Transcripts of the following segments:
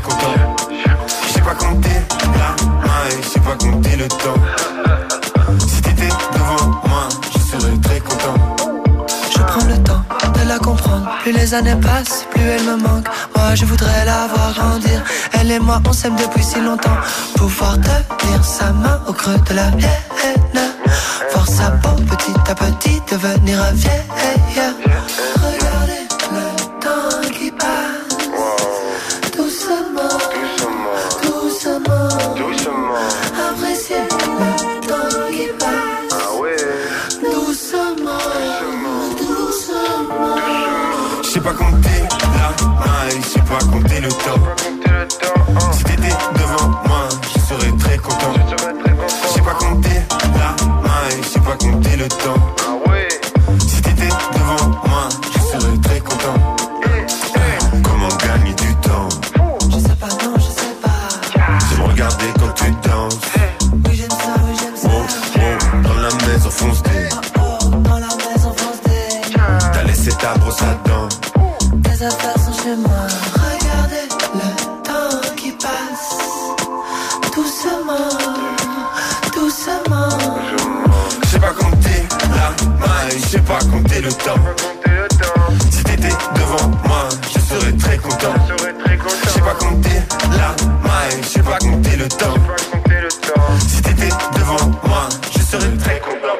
content. Je sais pas compter la main et je sais pas compter le temps. Si t'étais devant moi, je serais très content. Je prends le temps de la comprendre. Plus les années passent, plus elle me manque. Moi je voudrais la voir grandir. Elle et moi on s'aime depuis si longtemps. Pouvoir tenir sa main au creux de la mienne. Voir sa peau petit à petit devenir vieille. Regardez le temps qui passe. Doucement, doucement, doucement. Appréciez le temps qui passe. Doucement, doucement. Je sais pas compter la main et je sais pas compter le temps. Si t'étais devant moi, je serais très content. Je sais pas compter la main et je sais pas compter le temps. Si t'étais devant moi, je serais très content. Comment gagner du temps? Je sais pas, non, je sais pas. C'est me regarder quand tu danses. Oui, j'aime ça, oui, j'aime ça. Oh, dans la maison foncée. Dans la maison foncée. T'as laissé ta brosse à dents. Tes affaires sont chez moi. Regardez le temps qui passe. Doucement, doucement. Je sais pas compter la main et je sais pas compter le temps. Si t'étais devant moi, je serais très content. Je sais pas compter la main et je sais pas compter le temps. Si t'étais devant moi, je serais très content.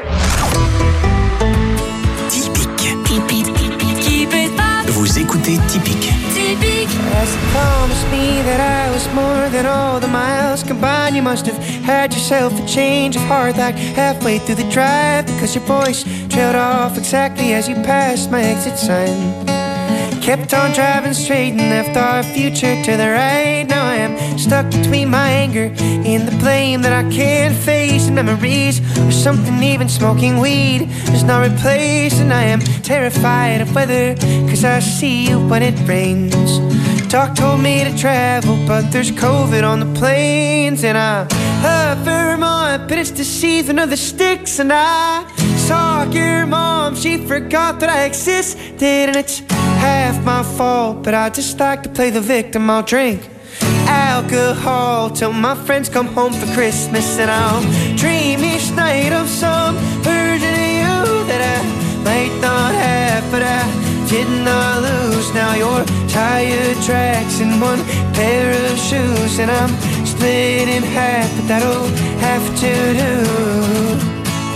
Typique. Vous écoutez Typique. As you promised me that I was more than all the miles combined, you must have had yourself a change of heart like halfway through the drive, because your voice trailed off exactly as you passed my exit sign. Kept on driving straight and left our future to the right. Now I am stuck between my anger and the blame that I can't face, and memories of something even smoking weed does not replace. And I am terrified of weather, cause I see you when it rains. Doc told me to travel, but there's COVID on the planes. And I love Vermont, but it's the season of the sticks. And I saw your mom, she forgot that I existed. And it's half my fault, but I just like to play the victim. I'll drink alcohol till my friends come home for Christmas. And I'll dream each night of some version of you that I might not have, but I did not lose. Now you're tire tracks and one pair of shoes, and I'm split in half, but that'll have to do.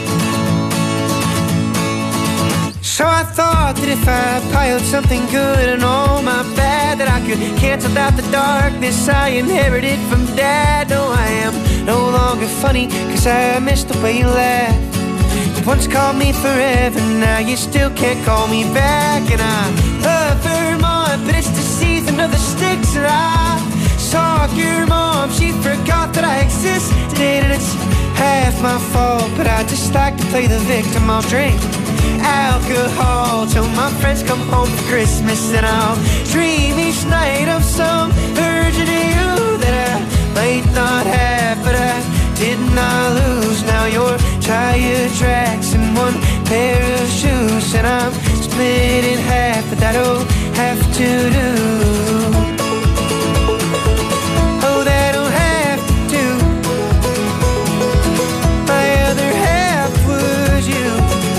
So I thought that if I piled something good and all my bad, that I could cancel out the darkness I inherited from Dad. No, I am no longer funny, cause I miss the way you laugh. You once called me forever, now you still can't call me back. And I love Vermont, but it's the season of the sticks. And I saw your mom, she forgot that I existed. And it's half my fault, but I just like to play the victim. I'll drink alcohol till my friends come home for Christmas. And I'll dream each night of some version of you that I might not have, but I did not lose. Now you're tire tracks and one pair of shoes, and I'm split in half, but that'll have to do. Oh, that'll have to do. My other half was you.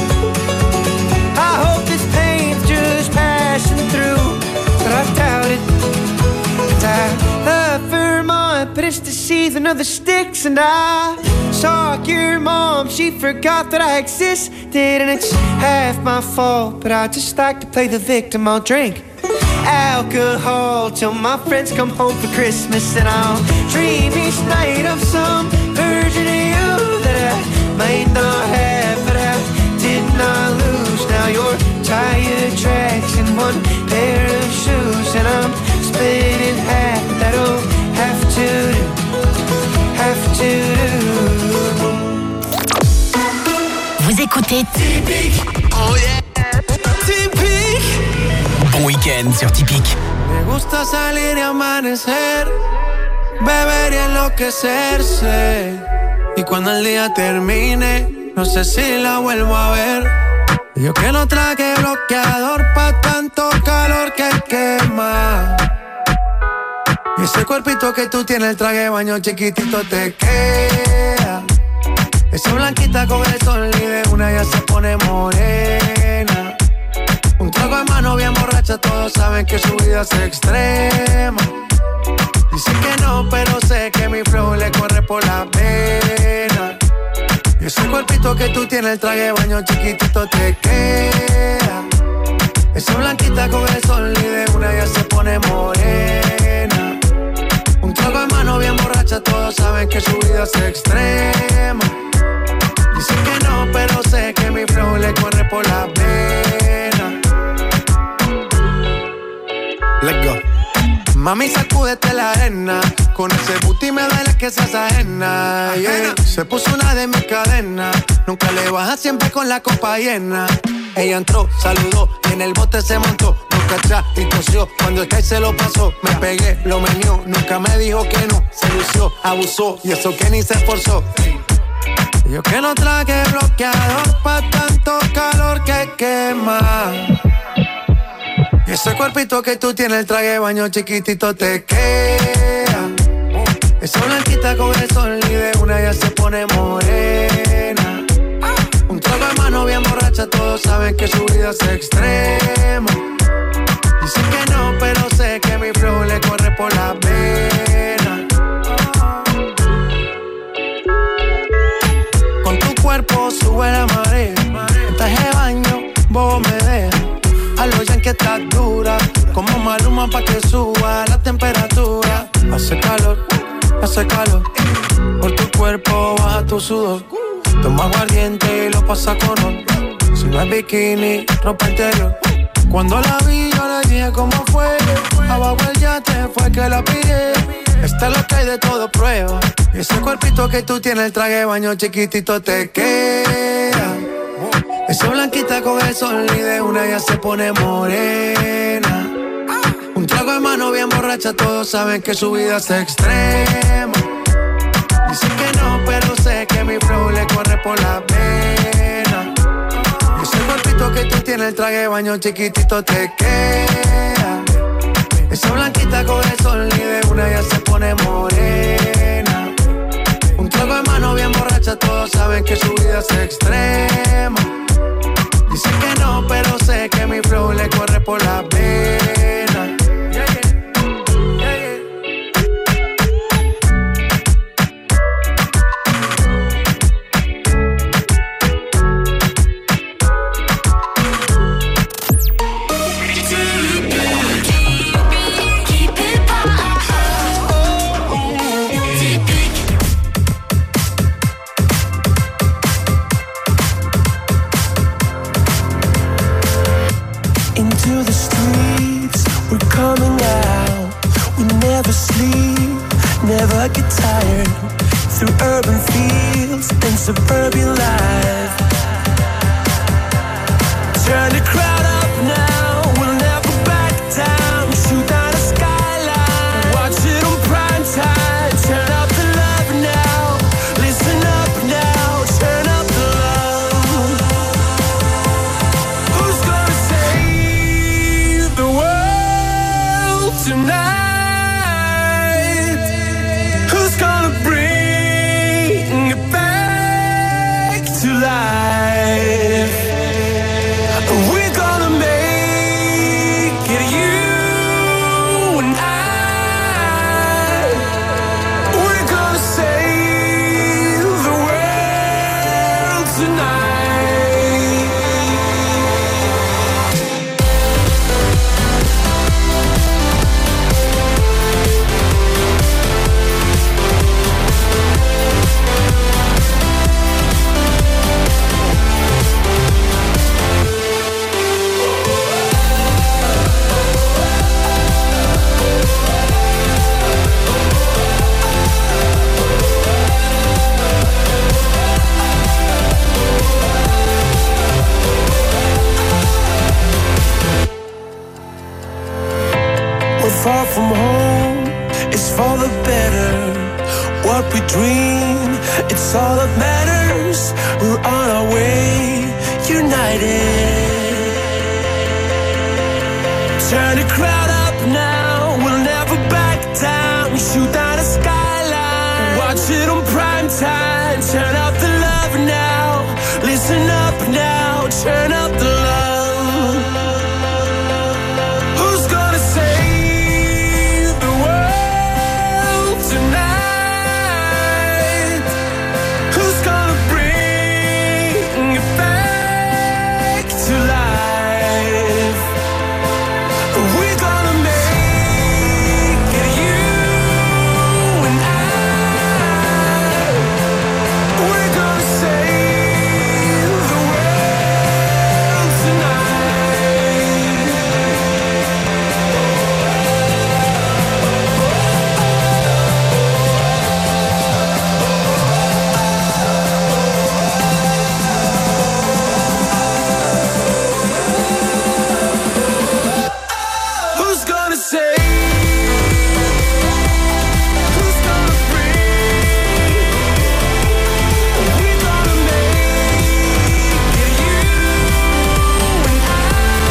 I hope this pain's just passing through, but I doubt it. 'Cause I love Vermont, but it's the season of the sticks. And I saw your mom, she forgot that I existed. And it's half my fault, but I just like to play the victim. I'll drink alcohol till my friends come home for Christmas. And I'll dream each night of some version of you that I might not have, but I did not lose. Now you're tire tracks and one pair of shoes, and I'm split in half. That'll have to do, have to do. Vous écoutez Typique. Oh yeah. Typique. Bon week-end sur Typique. Me gusta salir y amanecer, beber y enloquecerse. Y cuando el día termine, no sé si la vuelvo a ver. Yo que no traje bloqueador pa' tanto calor que quema. Y ese cuerpito que tú tienes, el traje de baño chiquitito te queda. Esa blanquita con el sol y de una ya se pone morena. Un trago de mano bien borracha, todos saben que su vida es extrema. Dice que no, pero sé que mi flow le corre por la pena. Y ese cuerpito que tú tienes, el traje de baño chiquitito te queda. Esa blanquita con el sol y de una ya se pone morena. Un trago de mano bien borracha, todos saben que su vida es extrema. Dice que no, pero sé que mi flow le corre por la pena. Let's go. Mami, sacúdete la arena. Con ese booty me duele que seas ajena, yeah. Se puso una de mis cadenas. Nunca le baja, siempre con la copa llena. Ella entró, saludó y en el bote se montó. Nunca atrás y tosió, cuando el Kai se lo pasó. Me pegué, lo menió, nunca me dijo que no. Se lució, abusó y eso que ni se esforzó. Yo que no traje bloqueador pa' tanto calor que quema. Y ese cuerpito que tú tienes, el traje de baño chiquitito te queda. Esa blanquita con el sol y de una ya se pone morena. Un trago de mano bien borracha, todos saben que su vida es extrema. Dice que no, pero sé que mi flow le corre por la pena. Con tu cuerpo sube la marea. En traje de baño, vos me dejas. A los yankees estás dura, como Maluma pa' que suba la temperatura. Hace calor, por tu cuerpo baja tu sudor. Toma aguardiente y lo pasa con ron. Si no es bikini, ropa interior. Cuando la vi yo le dije cómo fue. Abajo el yate fue que la pillé. Esta es lo que hay de todo prueba. Y ese cuerpito que tú tienes, el traje de baño chiquitito te queda. Esa blanquita con el sol y de una ya se pone morena. Un trago de mano bien borracha, todos saben que su vida es extrema. Dice que no, pero sé que mi flow le corre por la pena. Y ese cuerpito que tú tienes, el traje de baño chiquitito te queda. Esa blanquita con el sol y de una ya se pone morena. Un trago de mano bien borracha, todos saben que su vida es extrema. Dice que no, pero sé que mi flow le corre por la pena. Yeah, yeah. Yeah, yeah. Into the streets, we're coming out. We never sleep, never get tired. Through urban fields and suburban life. Turn the crowd up now, we'll never back down. Shoot down the skyline, watch it on prime time. Turn up the love now, listen up now. Turn up the love. Who's gonna save the world tonight? Who's gonna bring it back to life? We're gonna make it, you and I. We're gonna save the world tonight. We're far from home, it's for the better. What we dream, it's all that matters. We're on our way, united. Turn the crowd up now, we'll never back down. time. Turn up the love now. Listen up now. Turn up the love. Who's gonna save the world tonight? Who's gonna bring it back to life? We're gonna make it, you and I. We're gonna save the world tonight. Who's gonna save? Who's gonna bring? We're gonna make it, you and I.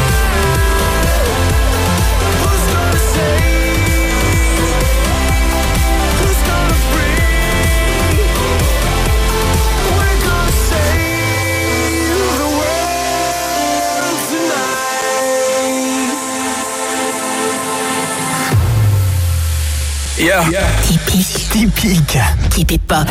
Who's gonna save? Who's gonna bring? We're gonna save the world tonight. Yeah. Typique. Typique pop.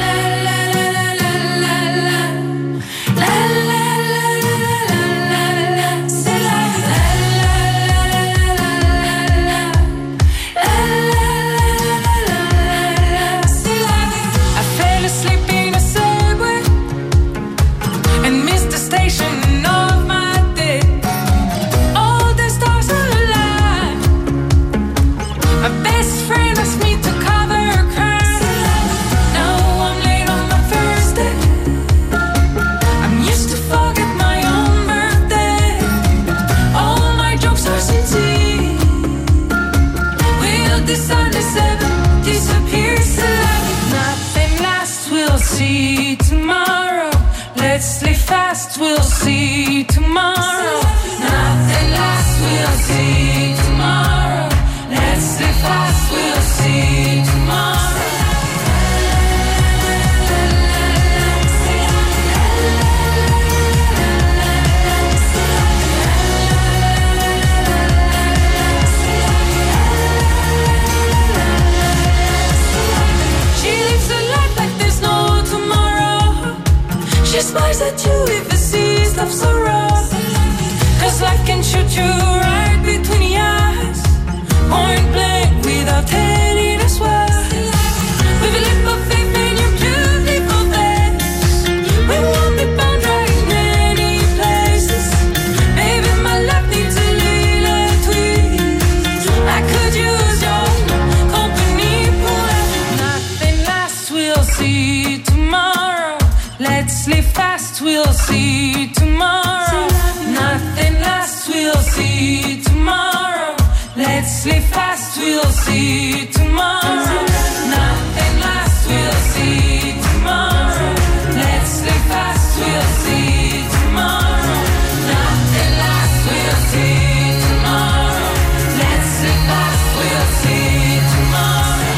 I fell asleep in a subway and missed the station of my day. All the stars alive. My best friend asked me to cover her crime. Now I'm late on my first day. I'm used to forget my own birthday. All my jokes are sincere. Will this undiscovered disappear? Nothing lasts, we'll see tomorrow. Let's live fast, we'll see tomorrow. Nothing lasts, we'll see tomorrow. Let's live fast, we'll see tomorrow. She lives a life like there's no tomorrow. She smiles at you if it sees love so raw. 'Cause life can shoot you right between the eyes. Point blank without any to swear. With a leap of faith in your beautiful face. We won't be bound right in many places. Baby, my life needs a little tweak. I could use your company. Nothing lasts, we'll see tomorrow. Let's live fast, we'll see tomorrow. Nothing lasts, we'll see tomorrow. Let's live fast, we'll see tomorrow. Nothing lasts, we'll see tomorrow. Let's live fast, we'll see tomorrow. Nothing lasts, we'll see tomorrow. Let's live fast, we'll see tomorrow.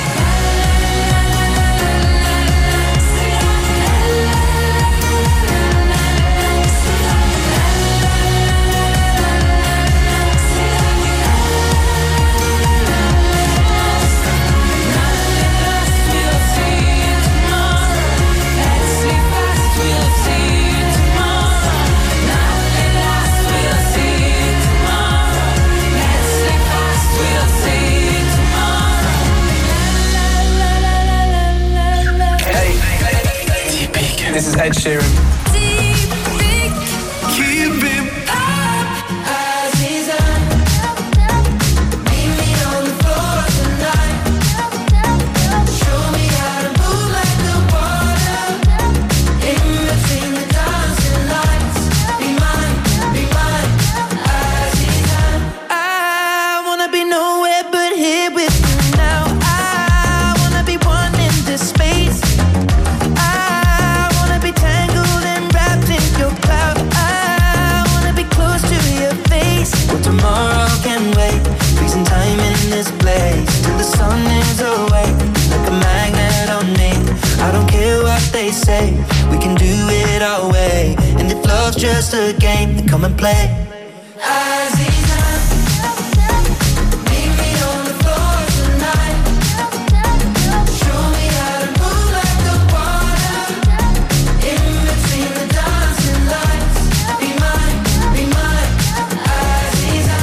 This is Ed Sheeran. Keep it Tangled in they say. We can do it our way. And if love's just a game, then come and play. Aziza, meet me on the floor tonight. Show me how to move like the water. In between the dancing lights. Be mine, Aziza.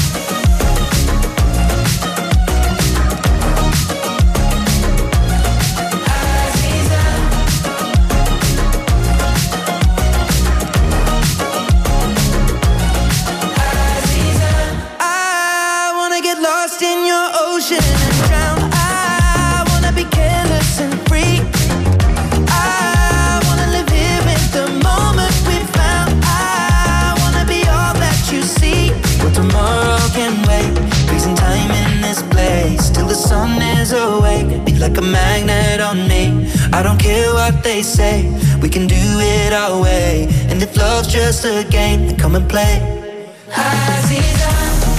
Like a magnet on me. I don't care what they say. We can do it our way. And if love's just a game, then come and play. Aziza,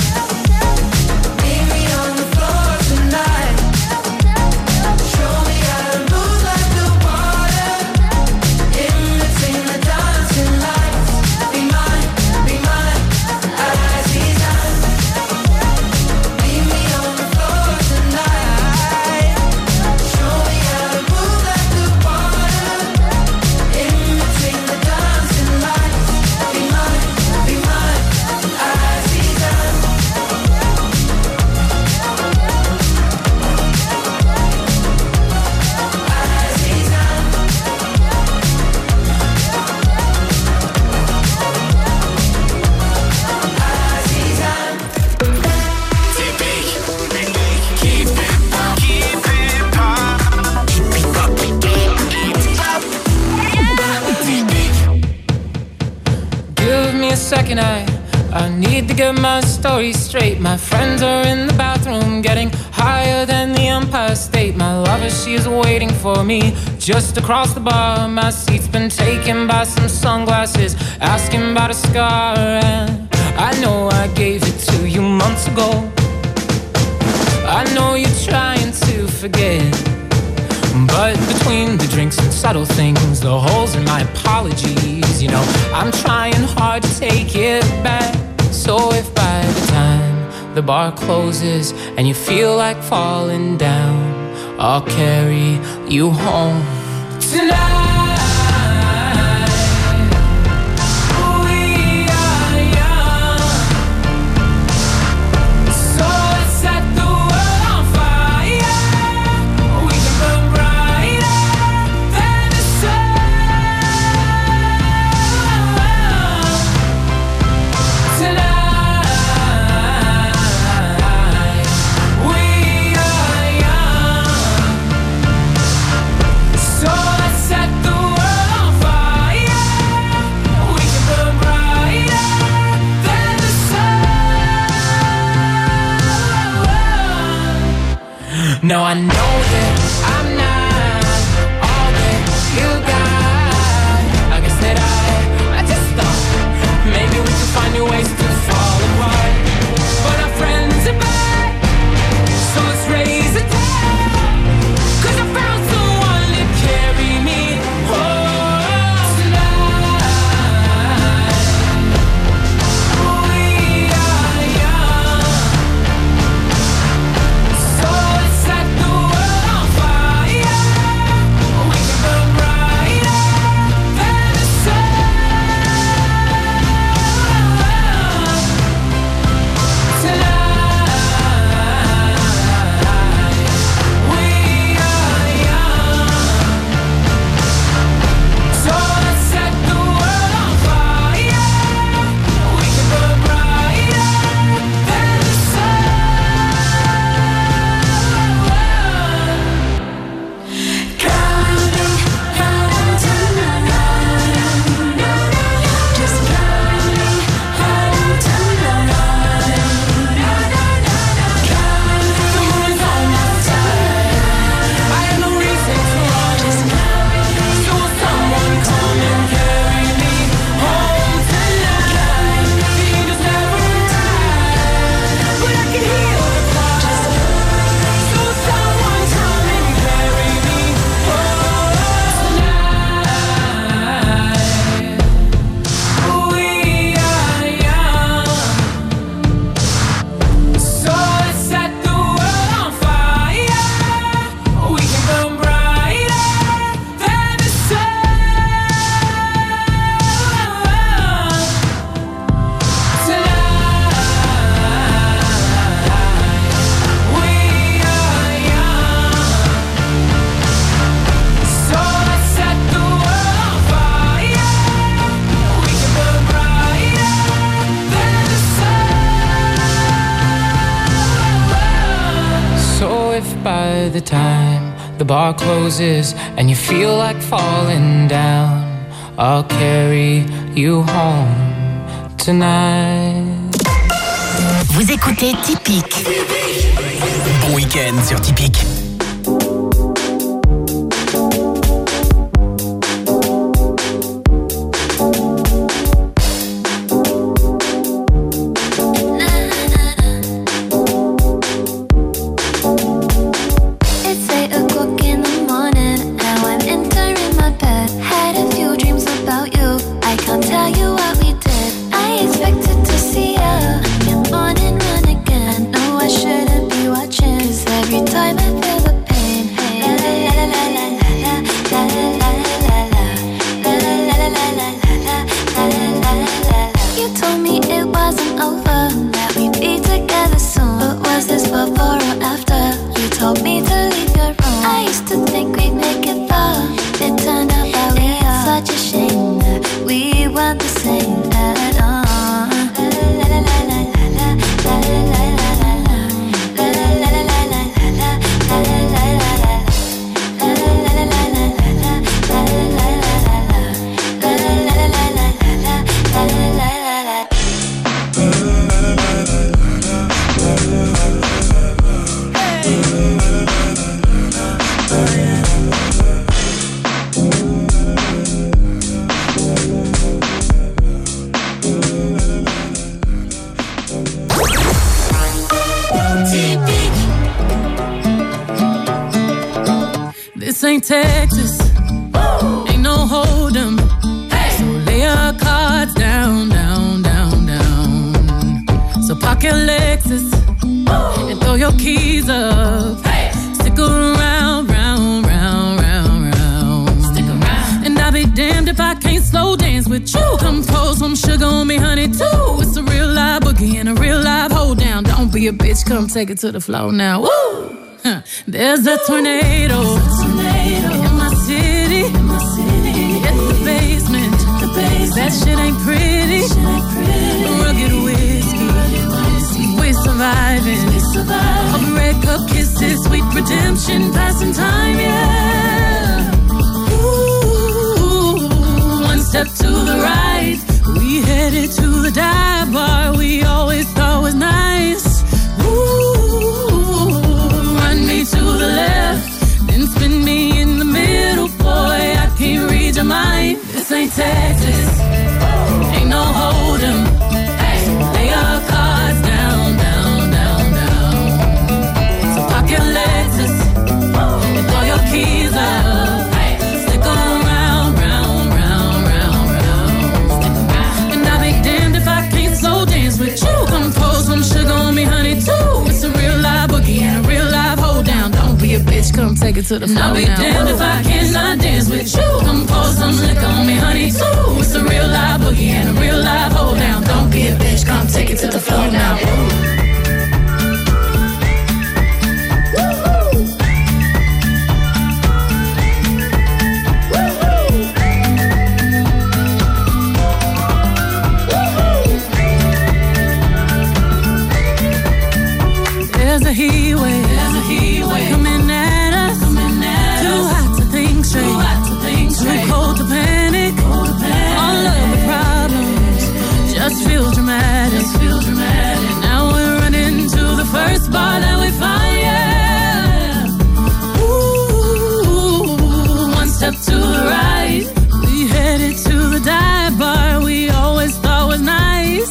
meet me on the floor tonight. Show me how to move like the water. In between the dancing lights. Be mine, Aziza. Meet me on the floor tonight. Show me how to move like the water. In between the dancing lights. Be mine, Aziza. Give me a second, I need to get my story straight. My friends are in the bathroom getting higher than the Empire State. My lover, she is waiting for me just across the bar. My seat's been taken by some sunglasses, asking about a scar. And I know I gave it to you months ago. I know you're trying to forget, but between the drinks and subtle things, the holes in my apologies, you know, I'm trying hard to take it back. So if by the time the bar closes and you feel like falling down, I'll carry you home tonight. Now I know that I'm not all that you got. I guess that I just thought maybe we could find new ways to fall apart. But our friends are back, so let's raise a toast. 'Cause I found someone to carry me home tonight. We are young, so let's set the world on fire. by the time the bar closes and you feel like falling down, I'll carry you home tonight. Vous écoutez Typique. Bon week-end sur Typique. This ain't Texas, ain't no hold'em. So lay your cards down, down, down, down. So park your Lexus and throw your keys up. Stick around, round, round, round, round. Stick around. And I'll be damned if I can't slow dance with you. Come pour some sugar on me, honey, too. It's a real live boogie and a real live hold down. Don't be a bitch, come take it to the floor now. Woo! There's a tornado in my city. It's the basement. That shit ain't pretty. Rugged whiskey. We're surviving. Open red cup kisses, sweet redemption, passing time, yeah. Ooh, one step to the right. We headed to the dive bar we always thought was nice. To the left, then spin me in the middle, boy, I can't read your mind. This ain't Texas, ain't no hold'em. Lay your cards down, down, down, down. So park your Lexus and throw your keys up. Stick around, round, round, round, round. And I'll be damned if I can't slow dance with you. Come pour some sugar on me, honey, too. It's a real live boogie and a real live hold down. Don't be a bitch, come take it to the floor. I'll be damned if I cannot dance with you. Come pour some liquor on me, honey, too. It's a real live boogie and a real live hold down. Don't be a bitch, come take it to the floor now. There's a heat wave coming at us. Too hot to think straight, too cold to panic. All of the problems just feel dramatic. Now we're running to the first bar that we find, yeah. Ooh, one step to the right. We headed to the dive bar we always thought was nice.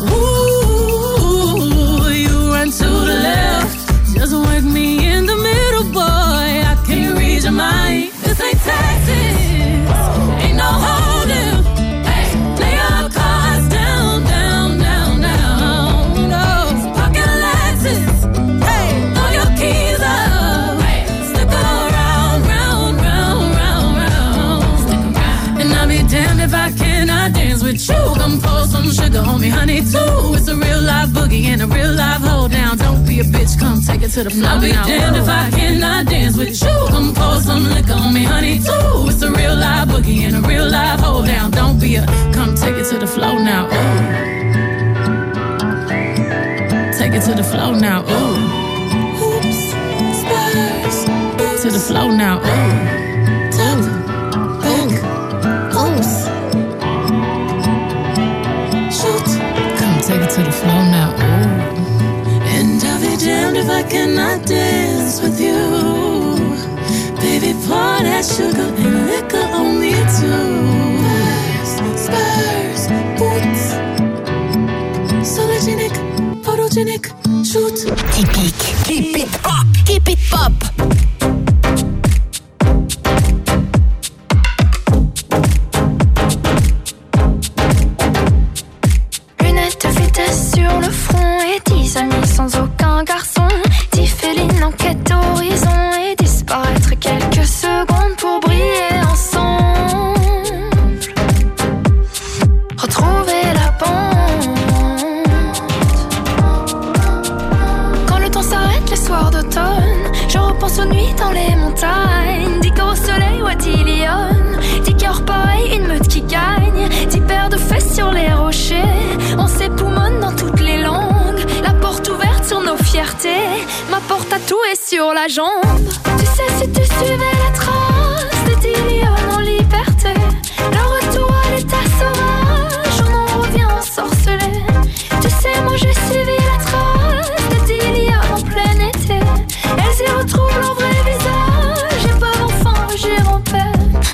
Ooh, you run to the left. Just work me in the middle, boy, I can't read your mind. This ain't Texas, ain't no hold'em. Lay your cards down, down, down, down. No, park your Lexus, throw your keys up. Stick around, round, round, round, round. And I'll be damned if I cannot dance with you. Come pour some sugar on me, honey, too. It's a real live boogie and a real live hold down. Don't be a bitch, come take it to the floor. I'll be damned if I cannot dance with you. Come pour some liquor on me, honey, too. It's a real live boogie and a real live hold down. Don't be a, come take it to the floor now. Ooh. Take it to the floor now. Ooh. Oops, spurs. the flow now. Take it to the floor now, ooh. And I'll be damned if I cannot dance with you. Baby, pour that sugar and liquor on me too. Spurs, boots. Sologenic, photogenic, shoot. Typique. Keep it pop. Keep it pop. Sur le front et 10 amis sans aucun garçon. 10 félines en quête d'horizon et disparaître quelques secondes pour briller ensemble. Retrouver la bande. Quand le temps s'arrête les soirs d'automne, je repense aux nuits dans les montagnes. 10 corps au soleil ou à 10 lions. 10 cœurs pareils, une meute qui gagne. 10 paires de fesses sur les rochers. On s'époumonne dans toutes les langues. La porte ouverte sur nos fiertés. Ma porte à tout est sur la jambe. Tu sais si tu suivais la trace des 10 lions en liberté. Le retour à l'état sauvage, on en revient ensorcelé. Tu sais moi j'ai suivi la trace des 10 lions en plein été. Elles y retrouvent leur vrai visage et peuvent enfin agir en paix.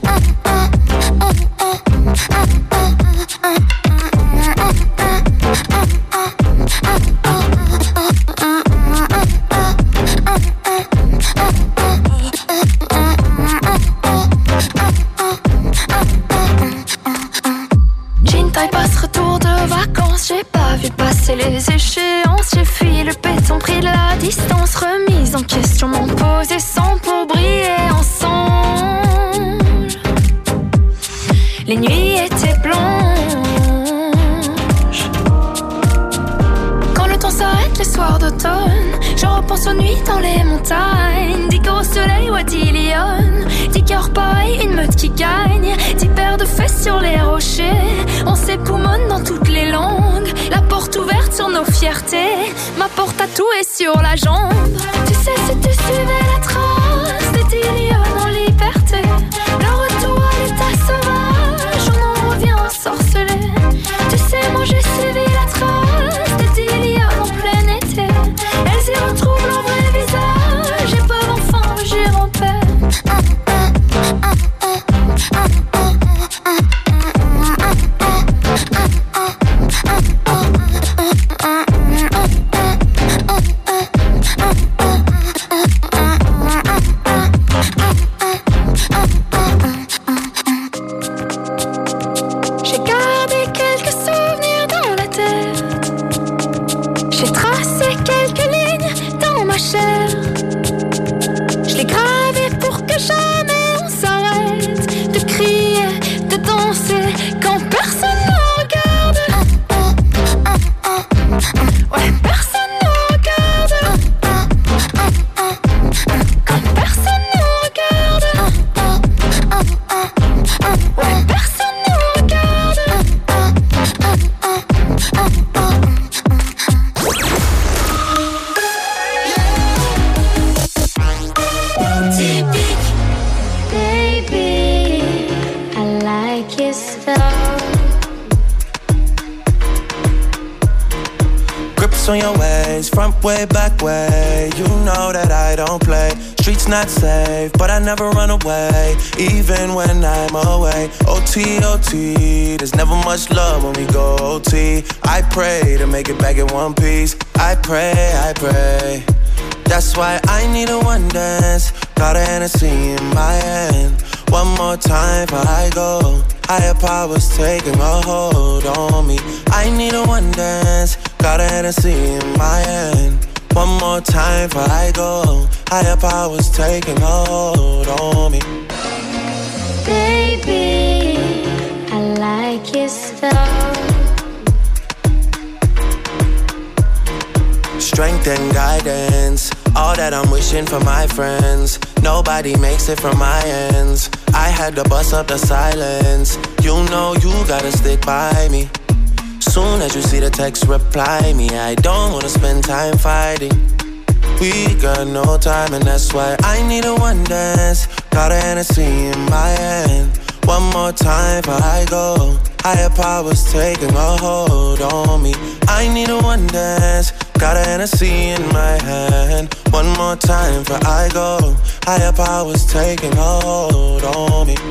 J'ai pas vu passer les échéances. J'ai fui le béton, pris de la distance. Remise en question, m'en poser sans pour briller ensemble. Les nuits étaient blanches. Quand le temps s'arrête les soirs d'automne, je repense aux nuits dans les montagnes. 10 corps au soleil ou à 10 lions. 10 cœurs pareils, une meute qui gagne. 10 paires de fesses sur les rochers. On s'époumonne dans toutes les langues. La porte ouverte sur nos fiertés. Ma porte à tout est sur la jambe. Tu sais si tu suivais la trace des 10 lions en liberté. Le retour à l'état sauvage, on en revient ensorcelé. Tu sais moi j'ai suivi la trace des 10 lions en plein été. Elles y retrouvent leur vrai visage et peuvent enfin agir en paix. J'ai gardé quelques souvenirs dans la tête. J'ai tracé quelques lignes dans ma chair. Je l'ai gravé pour que jamais on s'arrête de crier, de danser quand personne ne regarde. Ouais, personne ne regarde. Quand personne ne regarde. Ouais, personne ne regarde. Baby, I like your style. Grips on your ways, front way, back way. You know that I don't play. Streets not safe, but I never run away, even when I'm away. OT, OT, there's never much love when we go OT. I pray to make it back in one piece. I pray. That's why I need a one dance. Got a Hennessy in my hand. One more time before I go. Higher powers taking a hold on me. I need a one dance. Got a Hennessy in my hand. One more time before I go. Higher powers taking a hold on me. Baby, I like your style. Strength and guidance, all that I'm wishing for my friends. Nobody makes it from my ends. I had to bust up the silence. You know you gotta stick by me. Soon as you see the text, reply me. I don't wanna spend time fighting. We got no time and that's why I need a one dance. Got a Hennessy in my hand. One more time before I go. Higher powers taking a hold on me. I need a one dance. Got a Hennessy in my hand. One more time before I go. Higher powers taking a hold on me.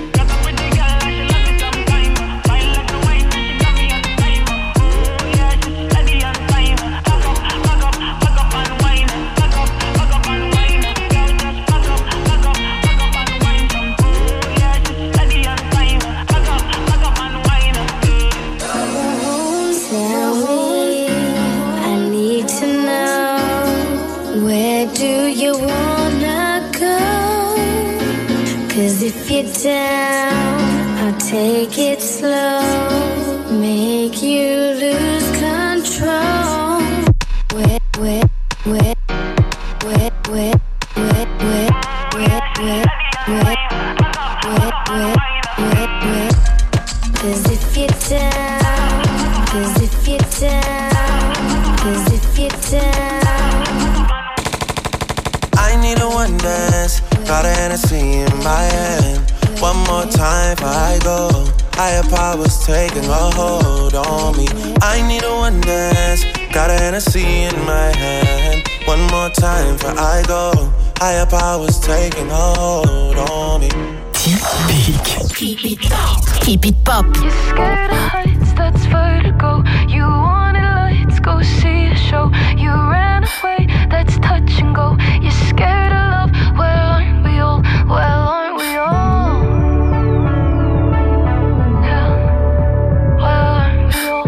If you're down, I'll take it slow, make you lose control. Wet, wet, wet, wet, wet, wet, wet, wet, wet, wet, wet, wet, wet, wet. 'Cause if you're down, 'cause if you're down, 'cause if you're down. I need a one dance. Got a Hennessy in my hand. One more time before I go. Higher powers taking a hold on me. I need a one dance. Got a Hennessy in my hand. One more time before I go. Higher powers taking a hold on me. Keep it pop. Keep it pop. You're scared of heights, that's vertigo. You wanted lights, go see a show. You ran away, that's touch and go. You're scared of love, well aren't we all? Well aren't we all? Yeah, well aren't we all?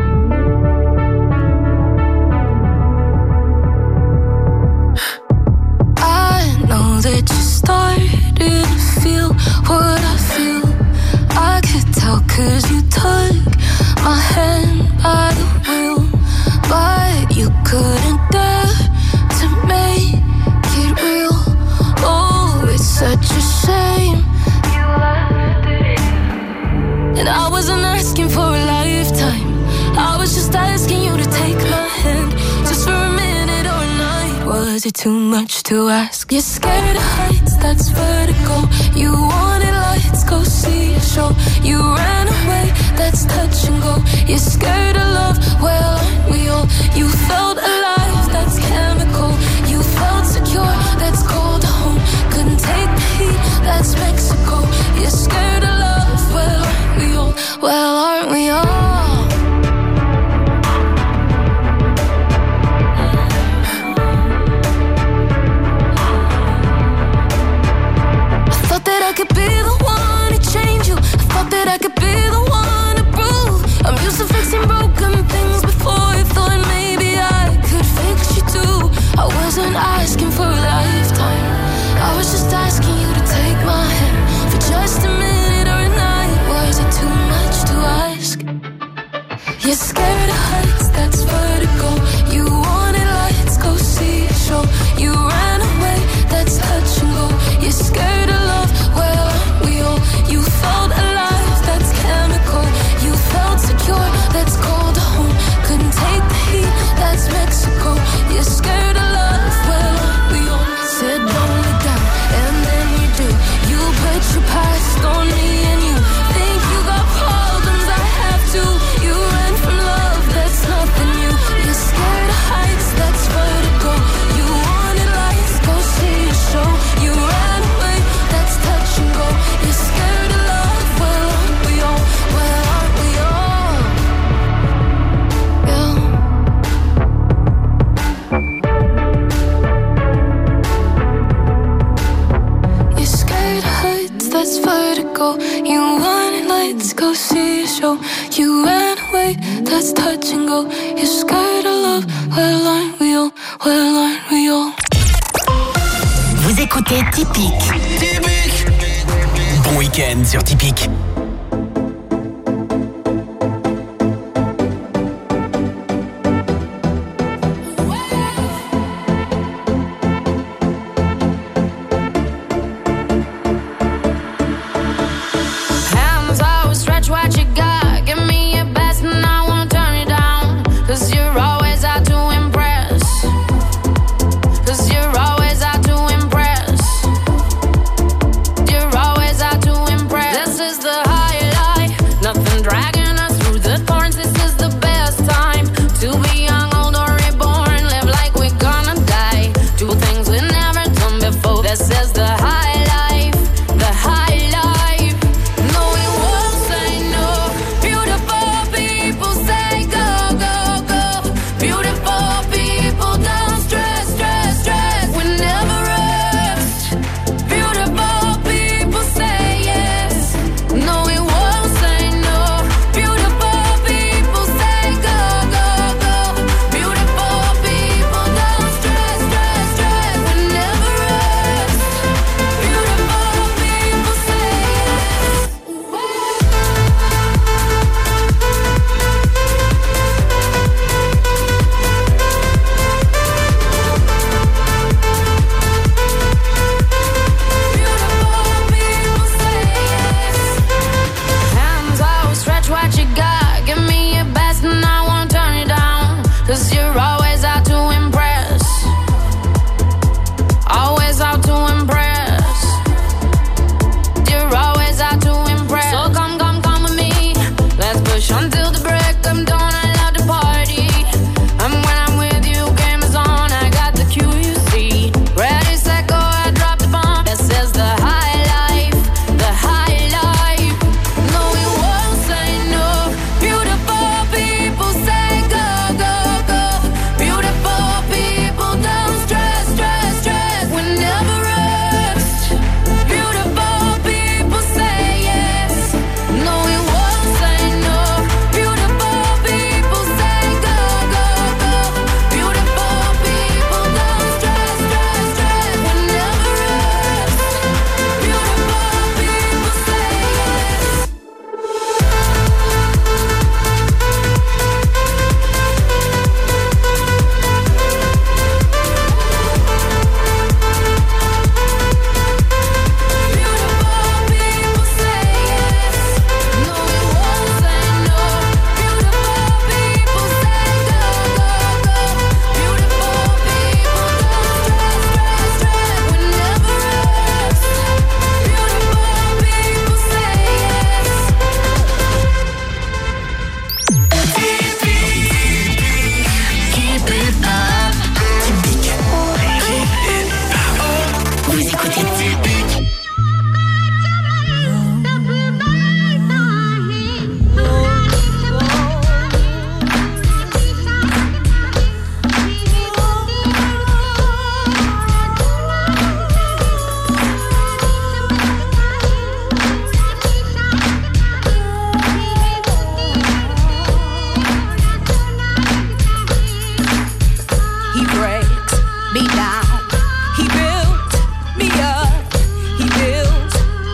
I know that you're starting to feel what I feel. I could tell 'cause you took my hand by the wheel, but you couldn't dare to make it real. Oh, it's such a shame you left it. And I wasn't asking for a lifetime, I was just asking you to take my hand, just for a minute or a night. Was it too much to ask? You're scared of heights, that's vertigo. You wanted lights, go see a show. You ran away, that's touch and go. You're scared of love, well aren't we all? You felt alive, that's chemical. You felt secure, that's cold home. Couldn't take the heat, that's Mexico. You're scared of love, well aren't we all? Well aren't we all? I could be the one to change you. I thought that I could be the one to prove I'm used to fixing broken things before. I thought maybe I could fix you too. I wasn't asking for a lifetime, I was just asking you to take my hand for just a minute or a night. Was it too much to ask? You're scared of heights, that's vertigo. You wanted lights, go see a show. You ran away, that's touch and go. You're scared of love, well aren't we all? You felt alive, that's chemical. You felt secure, that's cold home. Couldn't take the heat, that's Mexico. You're scared of love, well aren't we all? Said don't look down, and then you do. You put your past on me and you think you got problems, I have to. You ran from love, that's nothing new. You're scared of heights, that's vertigo. You wanted lights, go see a show. You ran away, that's touch and go. You're scared of love, well aren't we all? Well aren't we all? Yeah. You're scared of heights, that's vertigo. You wanted lights, go see a show. You ran away, that's touch and go. You're scared of love, well aren't we all? Well aren't we all? Vous écoutez Typique. Bon week-end sur Typique. Hands always stretch what you got. Give me your best and I won't turn it down. 'Cause you're always out to impress. 'Cause you're always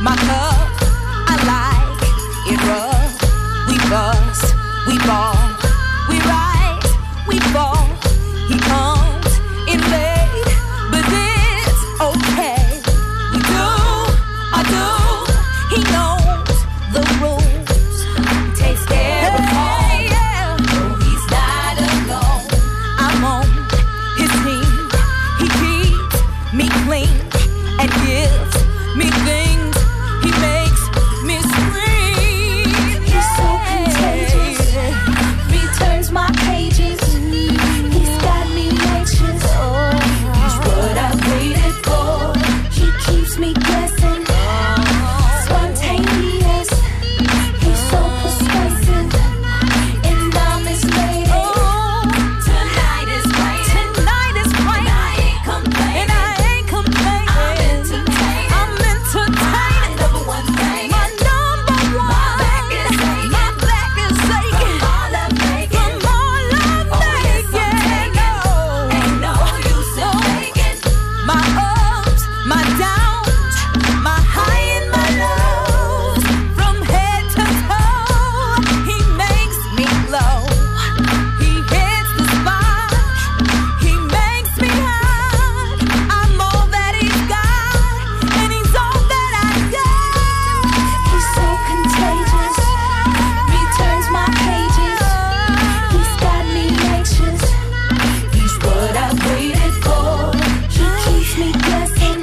My cup, I like it rough. We bust, we ball, we rise, we fall. He comes in late, but it's okay. We do, I do. He knows the rules. He takes care of home. Yeah. No, he's not alone. I'm on his team. He keeps me clean and gives me things. He makes me scream. He's so contagious. Returns my pages. He's got me anxious. He's what I waited for. He keeps me guessing. Spontaneous. He's so persuasive. And I'm his lady. Tonight is great. Tonight is great. And I ain't complaining. And I ain't complaining. I'm entertaining. I'm entertaining. My number one thing. My number one. My back is aching. My back is aching. From all I'm making. From all I'm making. Ain't no use in faking. My ups, my downs, my high and my lows. From head to toe, he makes me glow. He hits the spot. He makes me high. I'm all that he's got, and he's all that I got. He's so contagious. Returns my pages. He's got me anxious. He's what I waited for. He keeps me guessing.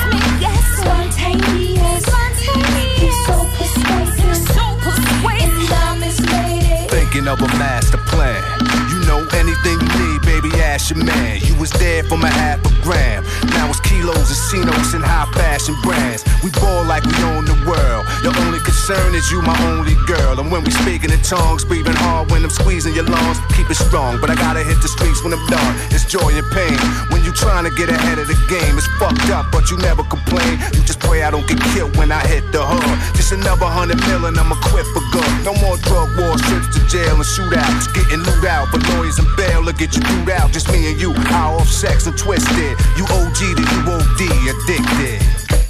Spontaneous. He's so persuasive. So persuasive. And I'm his lady. Thinking of a master plan. You know anything you need, baby, ask your man. You was there for my half a gram. Now it's kilos and Cinos and high fashion brands. We ball like we own the world. Your only concern is you, my only girl. And when we speaking in tongues, breathing hard when I'm squeezing your lungs. Keep it strong, but I gotta hit the streets when I'm done. It's joy and pain. When you trying to get ahead of the game, it's fucked up, but you never complain. You just pray I don't get killed when I hit the hood. Just another 100 million, I'ma quit for good. No more drug wars, trips to jail and shootouts. Getting loot out for lawyers and bail to get you through out. Just me and you, high off sex and twisted. You OG to you OD, addicted.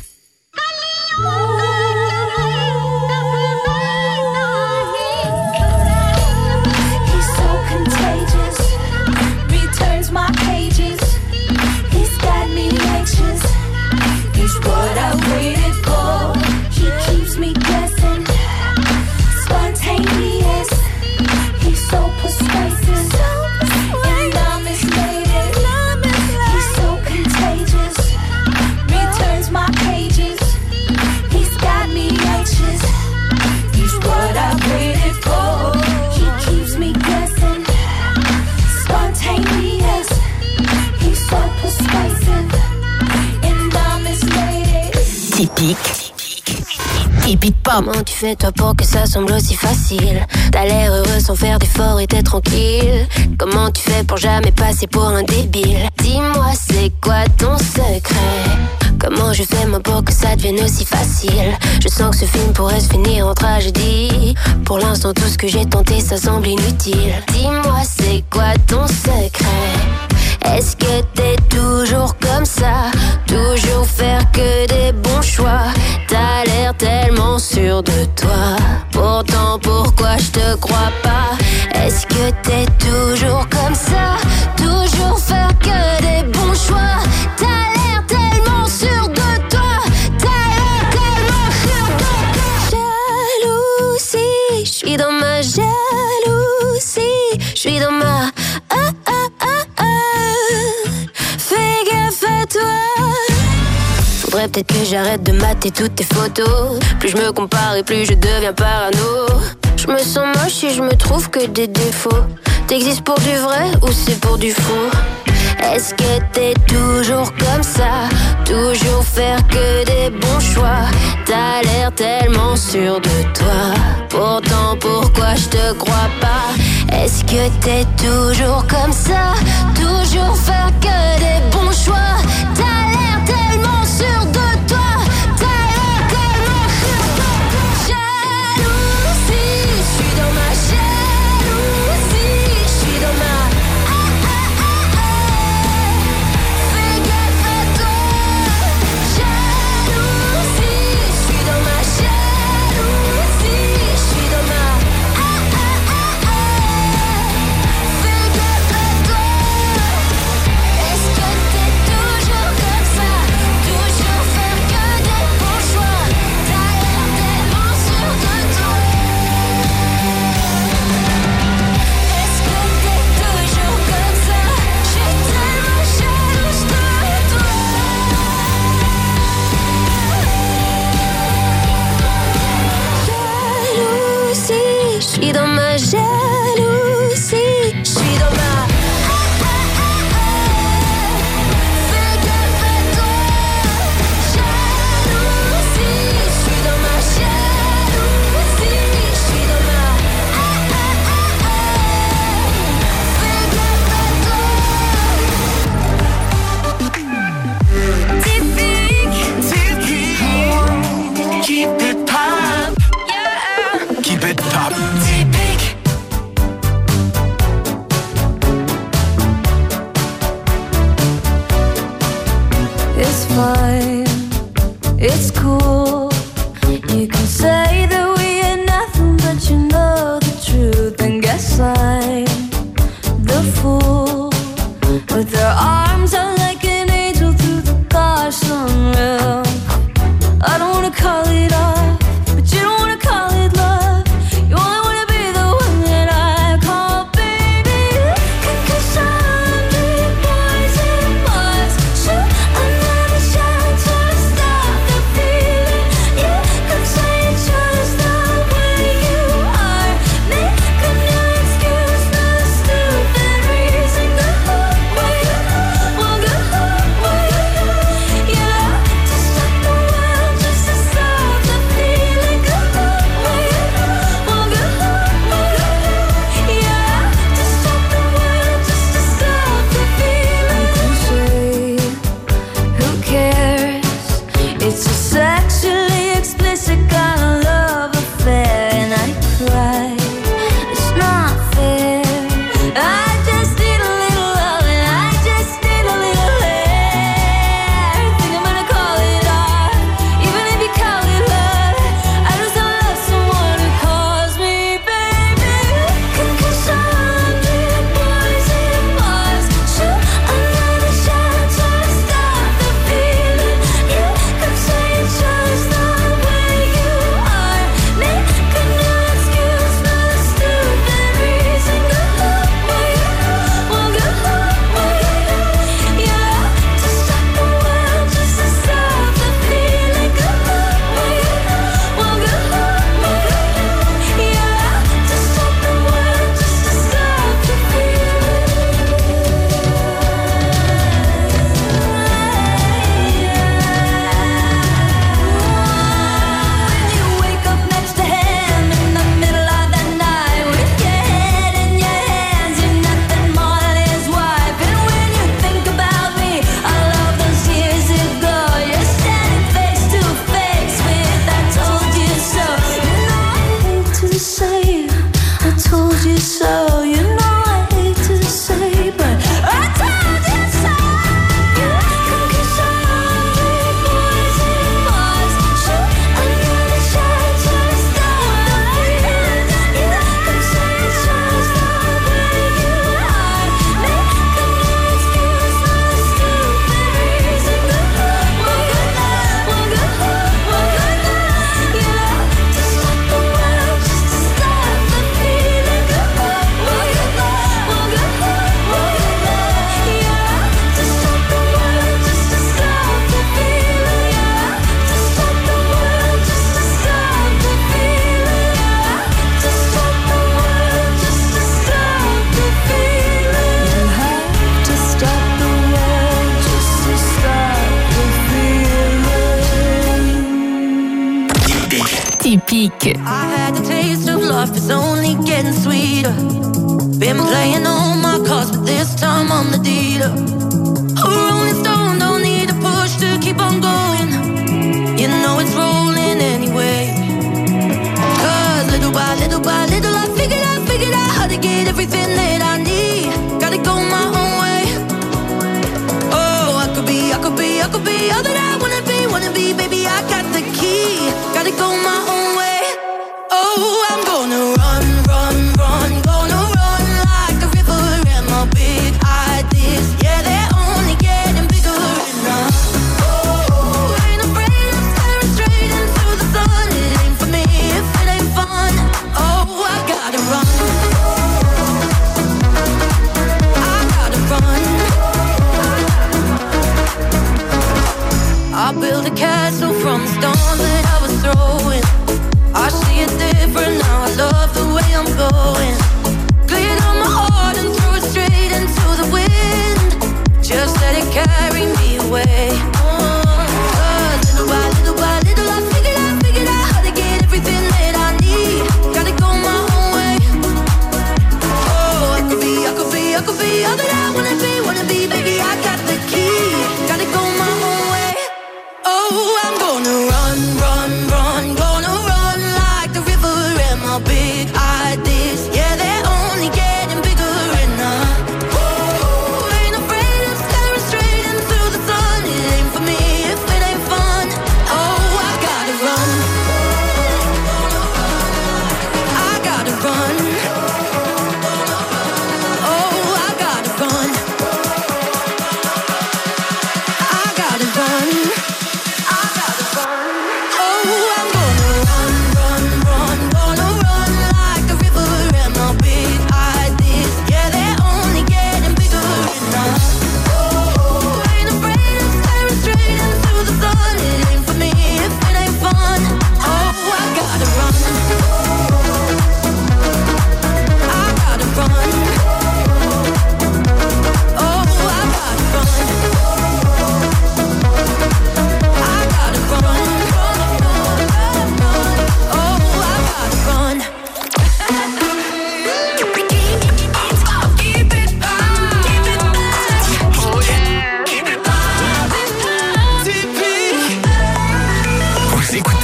He's so contagious. Returns my pages. He's got me anxious. He's what I waited for. He keeps me guessing. Spontaneous. He's so persuasive. And I'm his lady. He's so contagious. Returns my pages. He's got me anxious. He's what I waited for. He keeps me guessing. Spontaneous. He's so persuasive. And I'm his lady. Typique. Typique pop. Comment tu fais toi pour que ça semble aussi facile? T'as l'air heureux sans faire d'efforts et t'es tranquille. Comment tu fais pour jamais passer pour un débile? Dis-moi c'est quoi ton secret? Comment je fais moi pour que ça devienne aussi facile? Je sens que ce film pourrait se finir en tragédie. Pour l'instant tout ce que j'ai tenté ça semble inutile. Dis-moi c'est quoi ton secret? Est-ce que t'es toujours comme ça? Toujours faire que des bons choix? T'as l'air tellement sûr de toi. Pourtant pourquoi je te crois pas? Est-ce que t'es toujours comme ça? Toujours faire que des bons choix? T'as l'air tellement sûr de toi. T'as l'air tellement sûr de toi. Jalousie, je suis dans ma jalousie. Je suis dans ma fais gaffe à toi. Faudrait peut-être que j'arrête de mater toutes tes photos. Plus je me compare et plus je deviens parano. Je me sens moche et je me trouve que des défauts. T'existes pour du vrai ou c'est pour du faux? Est-ce que t'es toujours comme ça? Toujours faire que des bons choix? T'as l'air tellement sûr de toi. Pourtant pourquoi je te crois pas? Est-ce que t'es toujours comme ça? Toujours faire que des bons choix? T'as l'air tellement sûr de toi. T'as l'air tellement sûr de toi. Jalousie, je suis dans ma jalousie. Je suis dans ma fais gaffe à toi. Jalousie, je suis dans ma it's cool. You can say that we ain't nothing, but you know the truth. And guess I'm the fool with their arms out like an angel through the car sunroof. I don't wanna call it off, but you don't wanna call it love. You only wanna be the one that I call baby. Cause I'm big boys and boys. Shoot another shot to stop the feeling. You could say it's just the way you are. Make a new excuse, no stupid reason. Go away, well go away. Yeah, to stop the world, just to stop the feeling. Go away, well go away. Yeah, to stop the world, just to stop the feeling. Who cares? It's a sexually explicit kind of love affair, and I cry. It's not fair. I just need a little love, and I just need a little air. Think I'm gonna call it art, even if you call it love. I just don't love someone who calls me baby. Cause I'm big boys and boys. Shoot another shot to stop the feeling. You could say it's just the way you are. Make a new excuse, no stupid reason. Go away, well go away. Yeah, to stop the world, just to stop the feeling. Go away, well go away. Yeah, to stop the world, just to stop the When you wake up next to him in the middle of the night with your head in your hands, you're nothing more than his wife. And when you think about me, all of those years ago, you're standing face to face with I told you so. You know I hate to say I told you so. You know I hate to say, but I told you so. Cause I'm big boys and boys. Shoot another shot to stop the feeling. You could say it's just the way you are. Make a new excuse, no stupid reason. Go away, well go away. Yeah, to stop the world, just to stop the feeling. Go away, well go away. Yeah, to stop the world, just to stop the feeling. Yeah, to stop the world, just to stop the feeling. Yeah, to stop the world, just to stop the feeling. You have to stop the world, just to stop the feeling. Typique. I had the taste of love, it's only getting sweeter. Been playing all my cards, but this time I'm the dealer. A rolling stone, don't need a push to keep on going. You know it's rolling anyway. Cause little by little by little I figured out how to get everything that I need. Gotta go my own way. Oh, I could be all that I wanna be, baby, I got the key. Gotta go my own way. Oh, I'm gonna run, gonna run like a river, and my big ideas, yeah, they're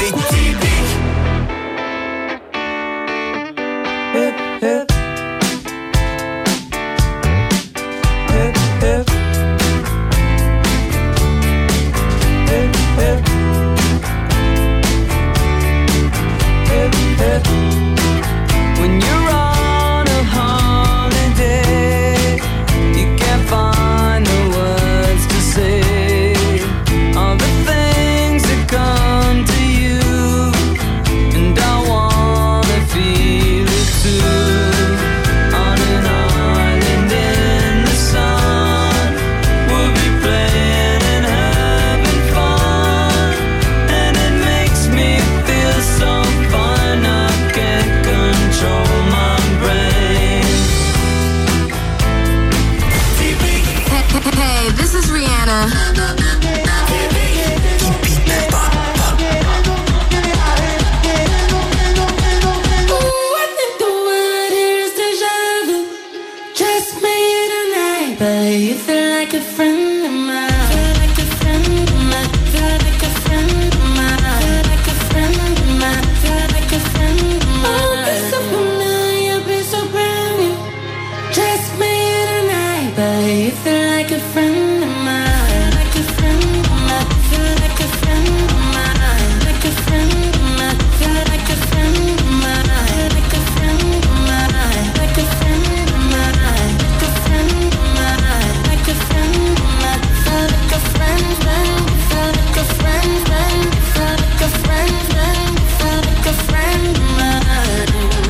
typique, typique. Hip, hip. Hip, hip. Hip, hip. Hip, hip. When you're on a holiday, you can't find the words to say all the things that come to you, and I wanna feel it too. On an island in the sun, we'll be playing and having fun, and it makes me feel so fine I can't control my brain. Hey, this is Rihanna. Ooh, I think the word here is déjà vu. Just made it tonight, but you feel like a friend of mine. Feel like a friend of mine. Feel like a friend of mine. Feel like a friend of mine. Feel like a friend of mine. Oh, be so familiar, be so brand new. Just made it tonight, but you feel like a friend of mine. Feel like a friend of mine. Feel like a friend of mine. Like a friend of mine. Feel like a friend of mine. Like a friend of mine. Like a friend of mine. Like a friend of mine. Like a friend of mine. Feel like a friend, friend. Feel like a friend, friend. Feel like a friend, friend. Feel like a friend of mine.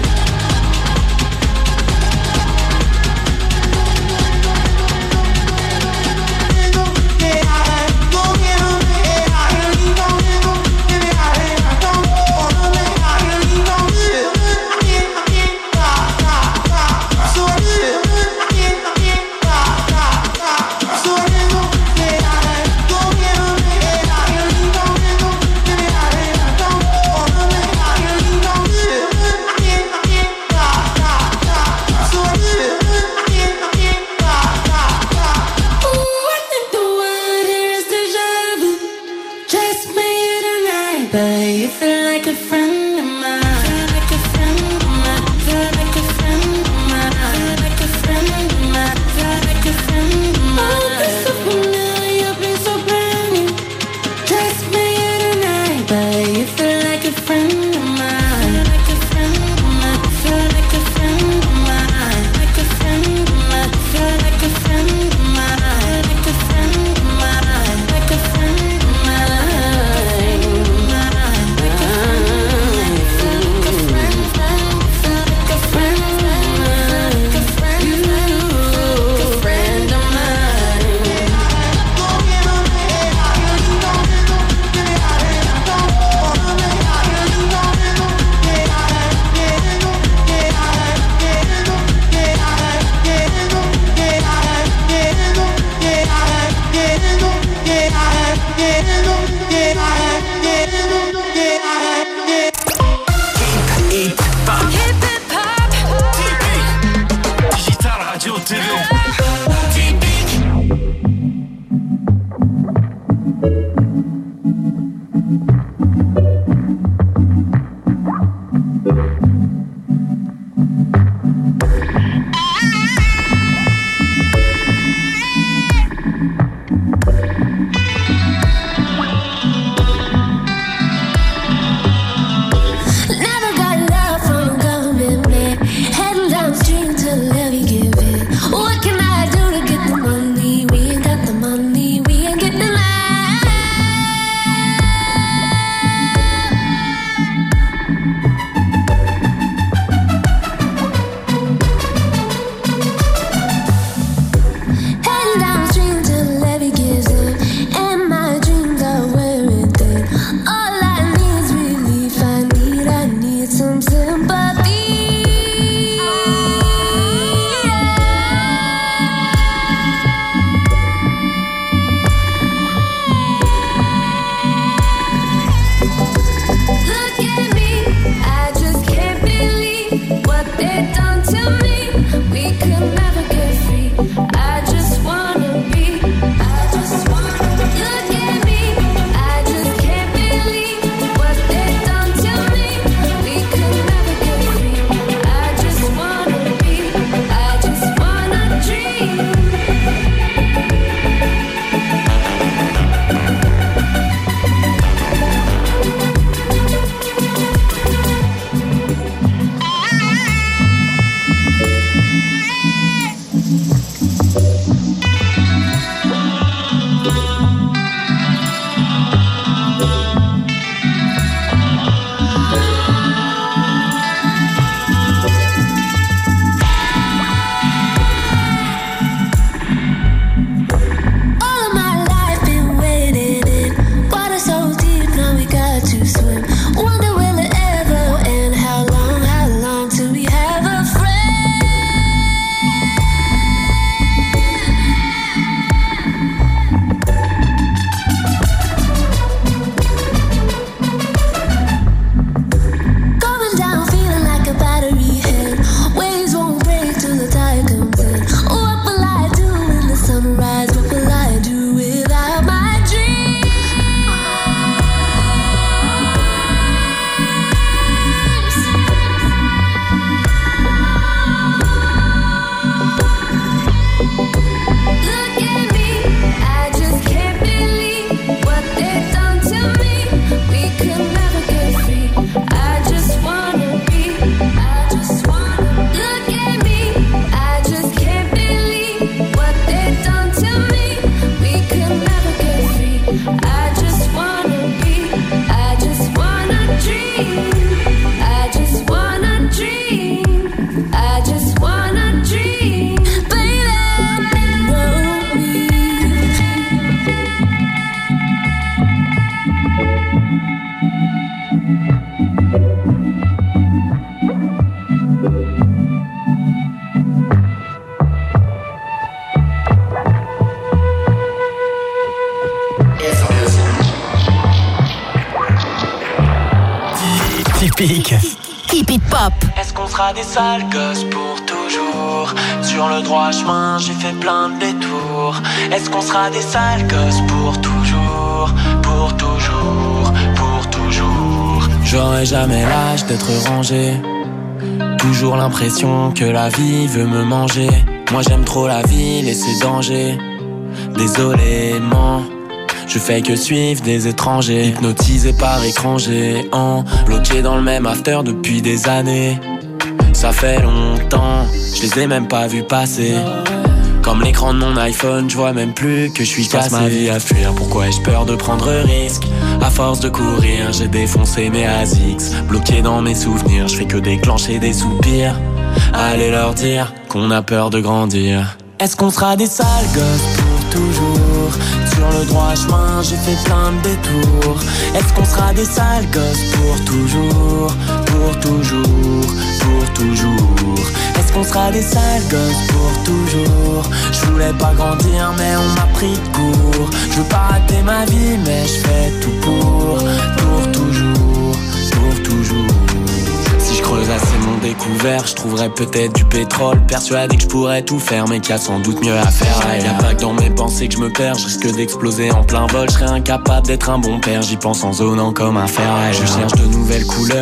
Ooh, I think the word here is déjà vu. Just made it tonight, but you feel like a friend of mine. Feel like a friend of mine. Feel like a friend of mine. Feel like a friend of mine. Feel like a friend of mine. Oh, be so familiar, be so brand new. Just made it tonight, but you feel like a friend of mine. Feel like a friend of mine. Feel like a friend of mine. Like a friend of mine. Feel like a friend of mine. Like a friend of mine. Like a friend of mine. Like a friend of mine. Typique. Keep it pop. Est-ce qu'on sera des sales gosses pour toujours? Sur le droit chemin, j'ai fait plein de détours. Est-ce qu'on sera des sales gosses pour toujours? Pour toujours, pour toujours. J'aurai jamais l'âge d'être rangé. Toujours l'impression que la vie veut me manger. Moi j'aime trop la ville et ses dangers. Désolément, je fais que suivre des étrangers. Hypnotisé par écran géant, bloqué dans le même after depuis des années. Ça fait longtemps, je les ai même pas vus passer. Comme l'écran de mon iPhone, je vois même plus que je suis cassé. Je passe ma vie à fuir, pourquoi ai-je peur de prendre risque? À force de courir, j'ai défoncé mes ASICS. Bloqué dans mes souvenirs, je fais que déclencher des soupirs. Allez leur dire qu'on a peur de grandir. Est-ce qu'on sera des sales gosses pour toujours? Sur le droit chemin, j'ai fait plein de détours. Est-ce qu'on sera des sales gosses pour toujours? Pour toujours, pour toujours. Est-ce qu'on sera des sales gosses pour toujours? Je voulais pas grandir mais on m'a pris de court. Je veux pas rater ma vie mais je fais tout pour toujours, pour toujours. Si je creuse assez mon découvert, je trouverais peut-être du pétrole. Persuadé que je pourrais tout faire, mais qu'il y a sans doute mieux à faire. Y'a pas que dans mes pensées que je me perds, je risque d'exploser en plein vol. Je serais incapable d'être un bon père, j'y pense en zonant comme un fer. Je cherche de nouvelles